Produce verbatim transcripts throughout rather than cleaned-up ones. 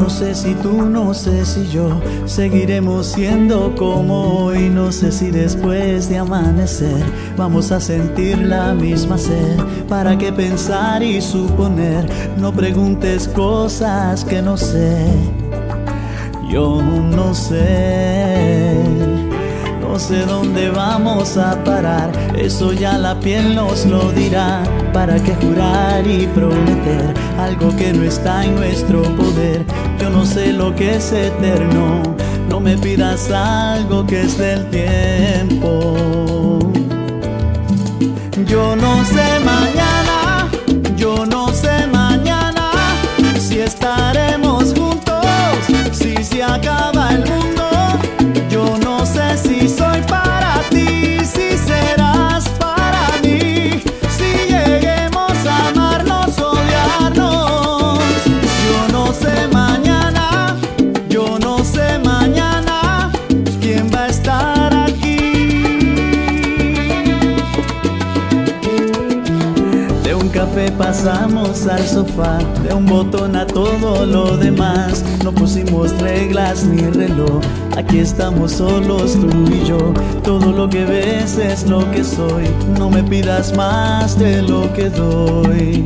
sé si tú, no sé si yo seguiremos siendo como hoy. No sé si después de amanecer vamos a sentir la misma sed. ¿Para qué pensar y suponer? No preguntes cosas que no sé. Yo no sé, no sé dónde vamos a parar. Eso ya la piel nos lo dirá. ¿Para qué jurar y prometer algo que no está en nuestro poder? Yo no sé lo que es eterno. No me pidas algo que es del tiempo. Yo no sé mañana, yo no sé mañana si estaremos juntos, si se acaba el mundo. Yo no sé si soy para ti, si serás para mí, si lleguemos a amarnos, odiarnos. Yo no sé mañana, yo no sé mañana quién va a estar aquí. De un café pasamos al sofá, de un botón a todo lo demás. No pusimos reglas ni reloj, aquí estamos solos tú y yo. Todo lo que ves es lo que soy, no me pidas más de lo que doy.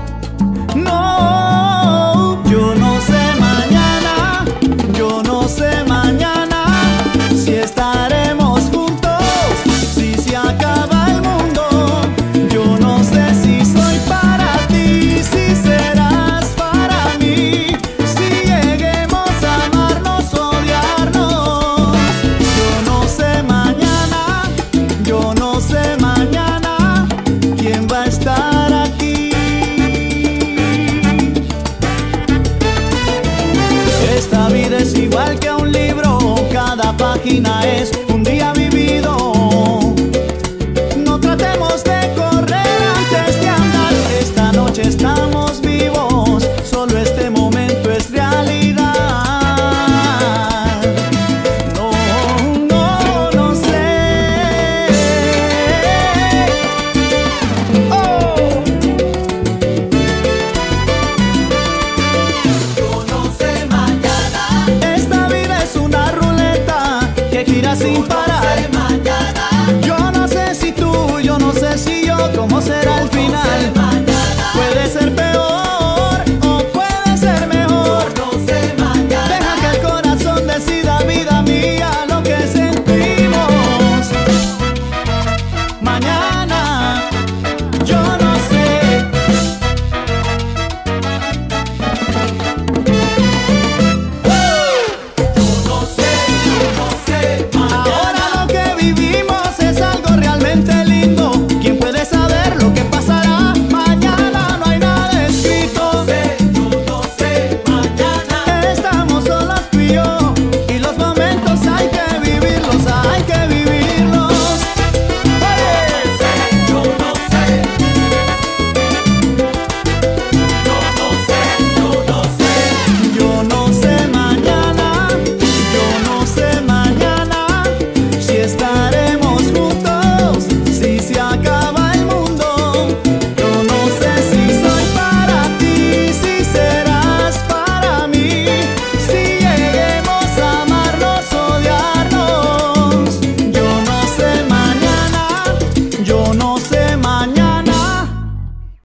No, yo no sé mañana, yo no sé mañana si estaremos juntos, si se acaba el mundo. Yo no sé si soy para ti, si serás para mí, si lleguemos a amarnos, odiarnos. Yo no sé mañana, yo no sé mañana quién va a estar aquí. Esta vida es igual que un libro, cada página es un día vivido. No tratemos de correr antes de andar. Esta noche estamos vivos, solo este momento es realidad. No, no, no sé. Oh. Yo no sé mañana. Esta vida es una ruleta que gira sin parar. Yo no sé si tú, yo no sé si yo, cómo será el final. Puede ser peor o puede ser mejor. Deja que el corazón decida, vida mía, lo que sentimos. Mañana